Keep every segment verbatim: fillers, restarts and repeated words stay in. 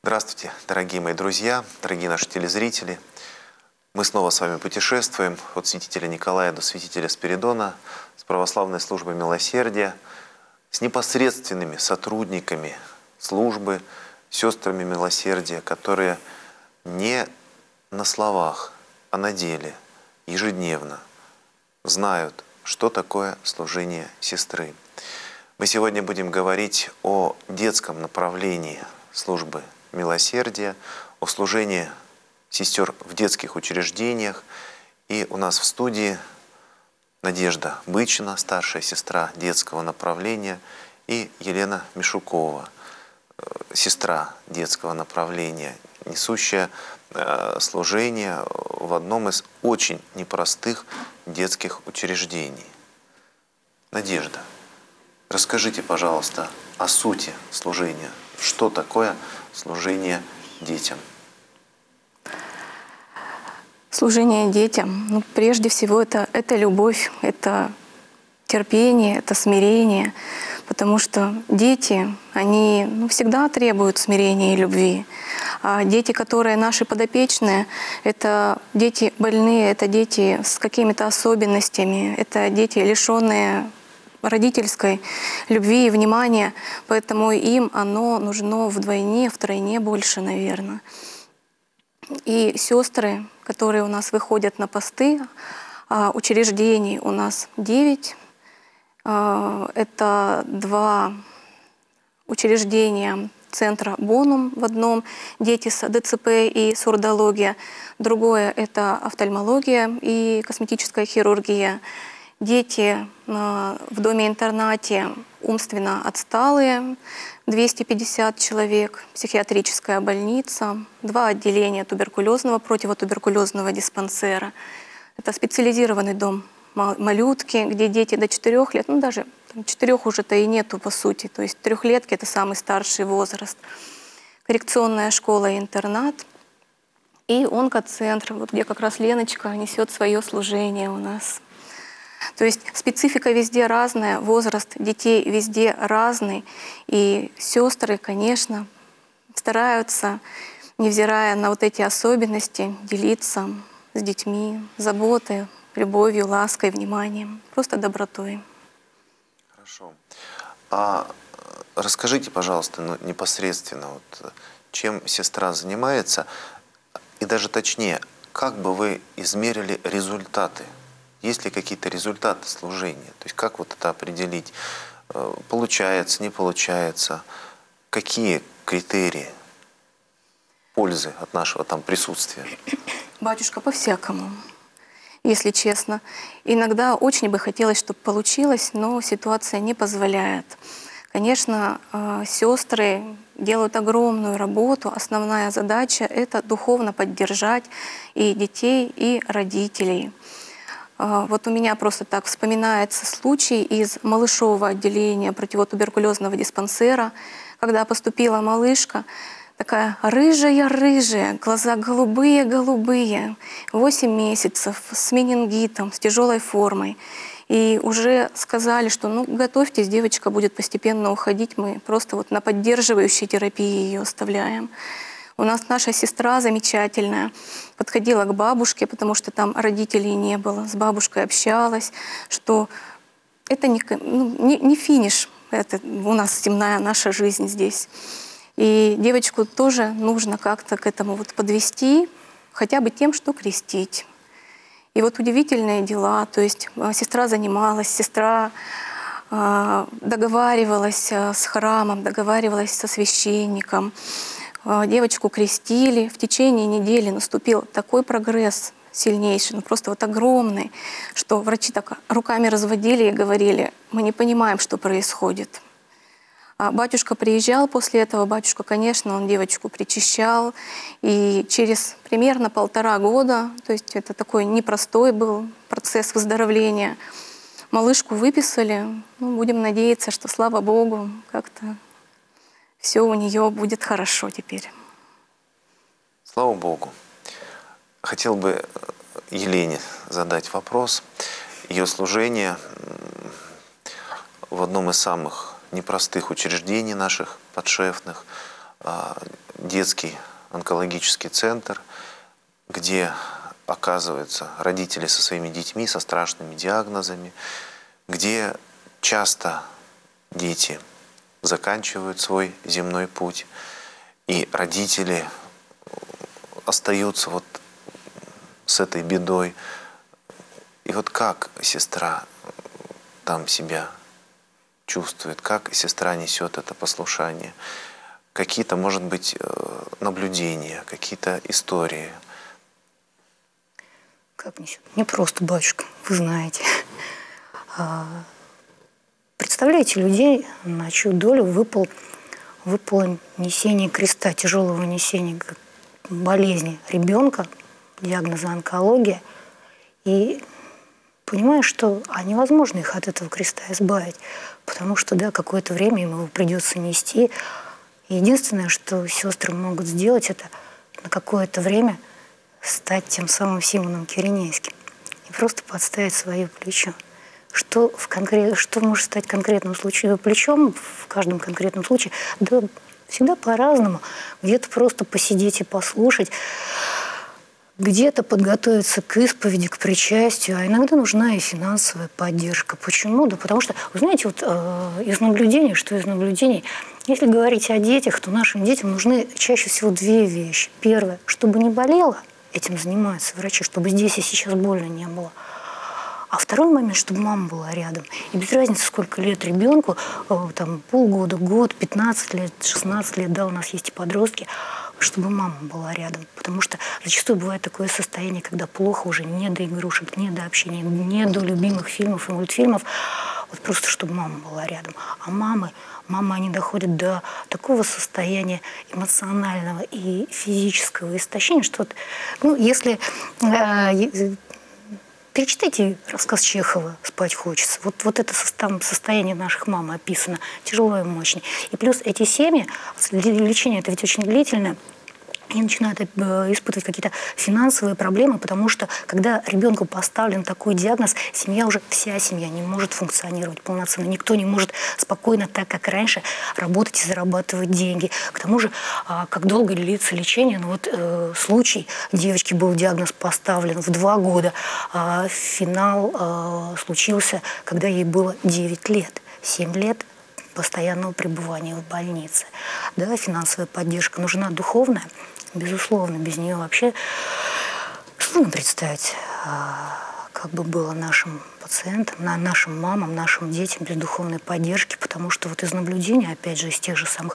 Здравствуйте, дорогие мои друзья, дорогие наши телезрители. Мы снова с вами путешествуем от святителя Николая до святителя Спиридона с православной службой милосердия, с непосредственными сотрудниками службы, сестрами милосердия, которые не на словах, а на деле, ежедневно знают, что такое служение сестры. Мы сегодня будем говорить о детском направлении службы милосердия, о служении сестер в детских учреждениях. И у нас в студии Надежда Бычина, старшая сестра детского направления, и Елена Мишукова, сестра детского направления, несущая служение в одном из очень непростых детских учреждений. Надежда, расскажите, пожалуйста, о сути служения. Что такое служение детям? Служение детям, ну, прежде всего, это, это любовь, это терпение, это смирение, потому что дети, они ну, всегда требуют смирения и любви. А дети, которые наши подопечные, это дети больные, это дети с какими-то особенностями, это дети, лишенные родительской любви и внимания, поэтому им оно нужно вдвойне, втройне больше, наверное. И сестры, которые у нас выходят на посты, учреждений у нас девять. Это два учреждения центра Бонум в одном, дети с ДЦП и сурдология. Другое — это офтальмология и косметическая хирургия. Дети в доме-интернате умственно отсталые, двести пятьдесят человек, психиатрическая больница, два отделения туберкулезного, противотуберкулезного диспансера. Это специализированный дом малютки, где дети до четырёх лет, ну даже четырех уже-то и нету по сути, то есть трехлетки — это самый старший возраст. Коррекционная школа и интернат. И онкоцентр, вот где как раз Леночка несет свое служение у нас. То есть специфика везде разная, возраст детей везде разный. И сестры, конечно, стараются, невзирая на вот эти особенности, делиться с детьми заботой, любовью, лаской, вниманием, просто добротой. Хорошо. А расскажите, пожалуйста, ну, непосредственно, вот, чем сестра занимается, и даже точнее, как бы вы измерили результаты? Есть ли какие-то результаты служения? То есть как вот это определить? Получается, не получается? Какие критерии пользы от нашего там присутствия? Батюшка, по-всякому, если честно. Иногда очень бы хотелось, чтобы получилось, но ситуация не позволяет. Конечно, сестры делают огромную работу. Основная задача — это духовно поддержать и детей, и родителей. Вот у меня просто так вспоминается случай из малышового отделения противотуберкулезного диспансера, когда поступила малышка, такая рыжая-рыжая, глаза голубые-голубые, восемь месяцев, с менингитом, с тяжелой формой. И уже сказали, что ну готовьтесь, девочка будет постепенно уходить, мы просто вот на поддерживающей терапии ее оставляем. У нас наша сестра замечательная подходила к бабушке, потому что там родителей не было, с бабушкой общалась, что это не, ну, не, не финиш, это у нас земная наша жизнь здесь. И девочку тоже нужно как-то к этому вот подвести, хотя бы тем, что крестить. И вот удивительные дела, то есть сестра занималась, сестра э, договаривалась с храмом, договаривалась со священником. Девочку крестили, в течение недели наступил такой прогресс сильнейший, ну просто вот огромный, что врачи так руками разводили и говорили: мы не понимаем, что происходит. А батюшка приезжал после этого, батюшка, конечно, он девочку причащал, и через примерно полтора года, то есть это такой непростой был процесс выздоровления, малышку выписали. Ну, будем надеяться, что, слава Богу, как-то все у нее будет хорошо теперь. Слава Богу. Хотел бы Елене задать вопрос. Ее служение в одном из самых непростых учреждений наших подшефных, детский онкологический центр, где оказываются родители со своими детьми, со страшными диагнозами, где часто дети заканчивают свой земной путь, и родители остаются вот с этой бедой. И вот как сестра там себя чувствует, как сестра несет это послушание? Какие-то, может быть, наблюдения, какие-то истории? Как несет? Не просто, батюшка, вы знаете. Представляете людей, на чью долю выпал, выпало несение креста, тяжелого несения болезни ребенка, диагноза онкология. И понимаешь, что а невозможно их от этого креста избавить, потому что, да, какое-то время им его придется нести. И единственное, что сестры могут сделать, это на какое-то время стать тем самым Симоном Киринейским и просто подставить свое плечо. Что, в конкрет... что может стать конкретным случаем плечом в каждом конкретном случае? Да всегда по-разному. Где-то просто посидеть и послушать, где-то подготовиться к исповеди, к причастию, а иногда нужна и финансовая поддержка. Почему? Да потому что, вы знаете, вот э, из наблюдений, что из наблюдений, если говорить о детях, то нашим детям нужны чаще всего две вещи. Первое, чтобы не болело, этим занимаются врачи, чтобы здесь и сейчас больно не было. А второй момент, чтобы мама была рядом. И без разницы, сколько лет ребенку, там полгода, год, пятнадцать лет, шестнадцать лет, да, у нас есть и подростки, чтобы мама была рядом. Потому что зачастую бывает такое состояние, когда плохо уже не до игрушек, не до общения, не до любимых фильмов и мультфильмов. Вот просто, чтобы мама была рядом. А мамы, мамы, они доходят до такого состояния эмоционального и физического истощения, что вот, ну, если... Э, перечитайте рассказ Чехова «Спать хочется». Вот, вот это состояние наших мам описано, тяжело и мощно. И плюс эти семьи, лечение это ведь очень длительное, они начинают испытывать какие-то финансовые проблемы, потому что, когда ребенку поставлен такой диагноз, семья уже, вся семья не может функционировать полноценно. Никто не может спокойно, так как раньше, работать и зарабатывать деньги. К тому же, как долго длится лечение, ну вот э, случай, девочке был диагноз поставлен в два года, а финал э, случился, когда ей было девять лет. семь лет постоянного пребывания в больнице. Да, финансовая поддержка нужна, духовная. Безусловно, без нее вообще сложно представить, как бы было нашим пациентам, нашим мамам, нашим детям без духовной поддержки, потому что вот из наблюдения, опять же, из тех же самых,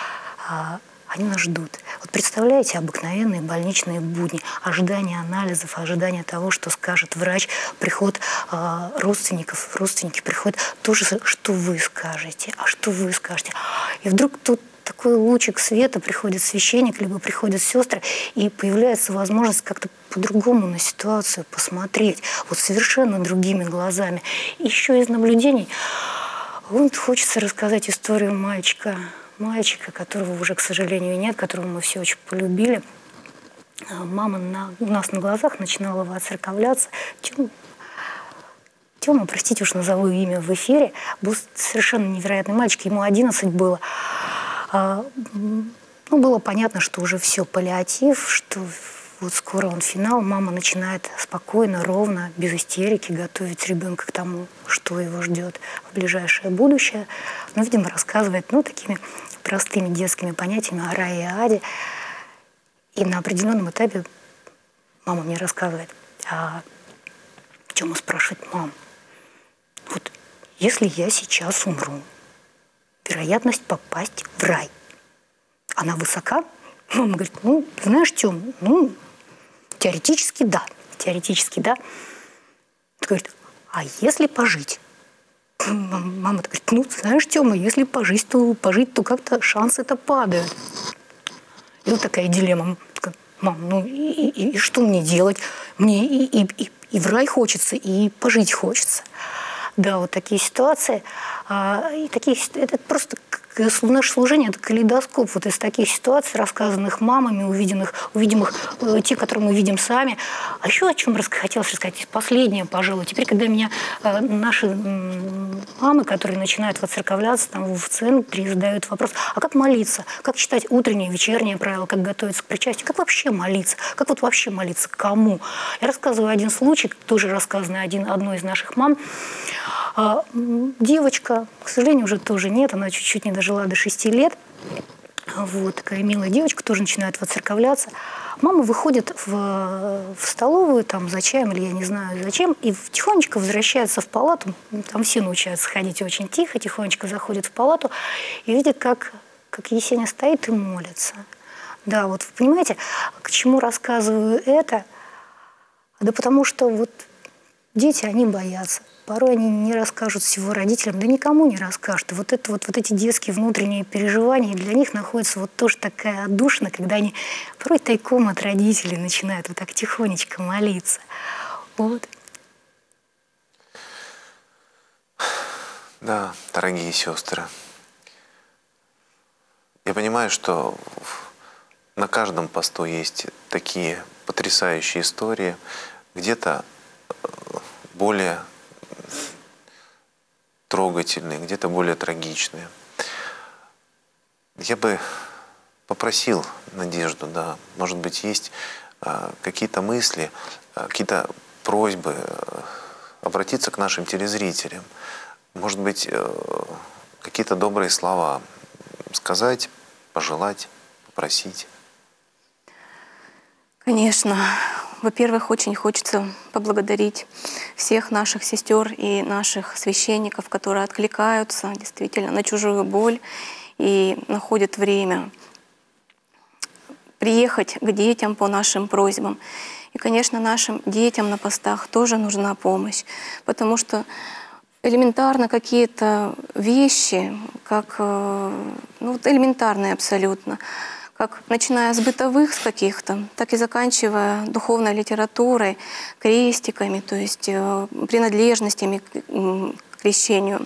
они нас ждут. Вот представляете, обыкновенные больничные будни, ожидание анализов, ожидание того, что скажет врач, приход родственников, родственники приходят, тоже, что вы скажете, а что вы скажете. И вдруг тут такой лучик света, приходит священник, либо приходят сестры, и появляется возможность как-то по-другому на ситуацию посмотреть, вот совершенно другими глазами. Еще из наблюдений вот хочется рассказать историю мальчика, мальчика, которого уже, к сожалению, нет, которого мы все очень полюбили. Мама на, у нас на глазах начинала воцерковляться. Тёма, Тёма, простите уж назову имя в эфире, был совершенно невероятный мальчик, ему одиннадцать было. Ну, было понятно, что уже все, паллиатив, что вот скоро он финал. Мама начинает спокойно, ровно, без истерики готовить ребенка к тому, что его ждет в ближайшее будущее. Ну, видимо, рассказывает, ну, такими простыми детскими понятиями о рае и аде. И на определенном этапе мама мне рассказывает, а Тёма спрашивает: мам, вот если я сейчас умру, вероятность попасть в рай, она высока? Мама говорит: ну, знаешь, Тём, ну, теоретически да, теоретически да. Он говорит: а если пожить? Мама говорит: ну, знаешь, Тёма, если пожить, то пожить, то как-то шансы-то падают. И вот такая дилемма. Мам, ну и, и, и что мне делать? Мне и, и, и, и в рай хочется, и пожить хочется. Да, вот такие ситуации. А, и такие, это просто Наше служение – это калейдоскоп вот из таких ситуаций, рассказанных мамами, увиденных, увидимых, э, те, которые мы видим сами. А еще о чем хотелось рассказать, последнее, пожалуй. Теперь, когда меня э, наши э, мамы, которые начинают воцерковляться, там, в центре, задают вопрос, а как молиться? Как читать утреннее, вечернее правило? Как готовиться к причастию? Как вообще молиться? Как вот вообще молиться? Кому? Я рассказываю один случай, тоже рассказанный один, одной из наших мам. А, девочка, к сожалению, уже тоже нет, она чуть-чуть не дожила до шести лет. Вот, такая милая девочка, тоже начинает воцерковляться. Мама выходит в, в столовую там, за чаем, или я не знаю зачем, и тихонечко возвращается в палату. Там все научаются ходить очень тихо, тихонечко заходит в палату и видит, как, как Есеня стоит и молится. Да, вот вы понимаете, к чему рассказываю это? Да потому что вот дети, они боятся. Порой они не расскажут всего родителям, да никому не расскажут. И вот, это, вот, вот эти детские внутренние переживания, для них находится вот тоже такая отдушина, когда они порой тайком от родителей начинают вот так тихонечко молиться. Вот. Да, дорогие сестры, я понимаю, что на каждом посту есть такие потрясающие истории, где-то более трогательные, где-то более трагичные. Я бы попросил Надежду, да, может быть, есть э, какие-то мысли, э, какие-то просьбы э, обратиться к нашим телезрителям, может быть, э, какие-то добрые слова сказать, пожелать, попросить. Конечно. Во-первых, очень хочется поблагодарить всех наших сестер и наших священников, которые откликаются действительно на чужую боль и находят время приехать к детям по нашим просьбам. И, конечно, нашим детям на постах тоже нужна помощь, потому что элементарно какие-то вещи, как ну, вот элементарные абсолютно, как начиная с бытовых с каких-то, так и заканчивая духовной литературой, крестиками, то есть э, принадлежностями к, к крещению.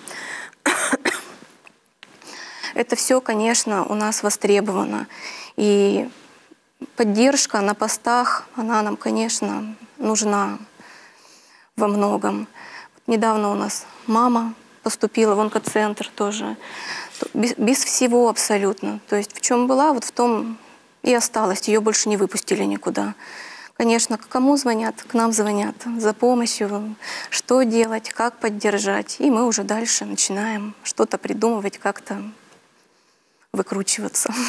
Это все, конечно, у нас востребовано. И поддержка на постах, она нам, конечно, нужна во многом. Недавно у нас мама поступила в онкоцентр тоже. Без, без всего абсолютно. То есть в чем была, вот в том и осталась. Ее больше не выпустили никуда. Конечно, к кому звонят? К нам звонят за помощью, что делать, как поддержать. И мы уже дальше начинаем что-то придумывать, как-то выкручиваться,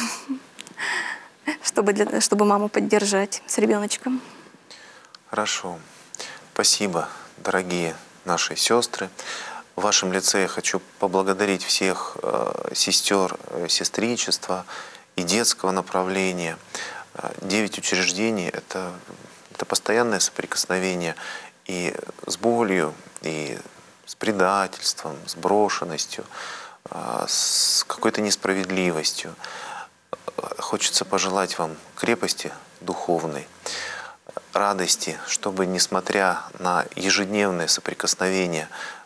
чтобы, для, чтобы маму поддержать с ребеночком. Хорошо. Спасибо, дорогие наши сестры. В вашем лице я хочу поблагодарить всех э, сестер э, сестричества и детского направления. Девять учреждений — это, это постоянное соприкосновение и с болью, и с предательством, с брошенностью, э, с какой-то несправедливостью. Хочется пожелать вам крепости духовной, радости, чтобы, несмотря на ежедневное соприкосновение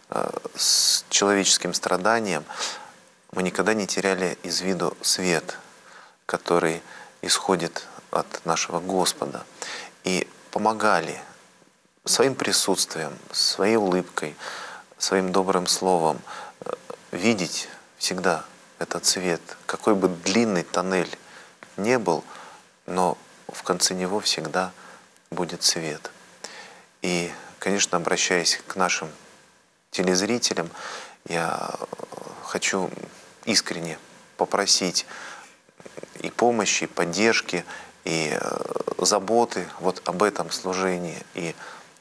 с человеческим страданием, мы никогда не теряли из виду свет, который исходит от нашего Господа, и помогали своим присутствием, своей улыбкой, своим добрым словом видеть всегда этот свет, какой бы длинный тоннель не был, но в конце него всегда будет свет. И, конечно, обращаясь к нашим телезрителям, я хочу искренне попросить и помощи, и поддержки, и заботы вот об этом служении, и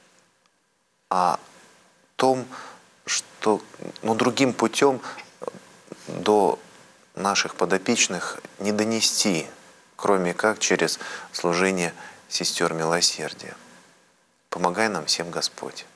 о том, что ну, другим путем до наших подопечных не донести, кроме как через служение сестер милосердия. Помогай нам всем, Господь.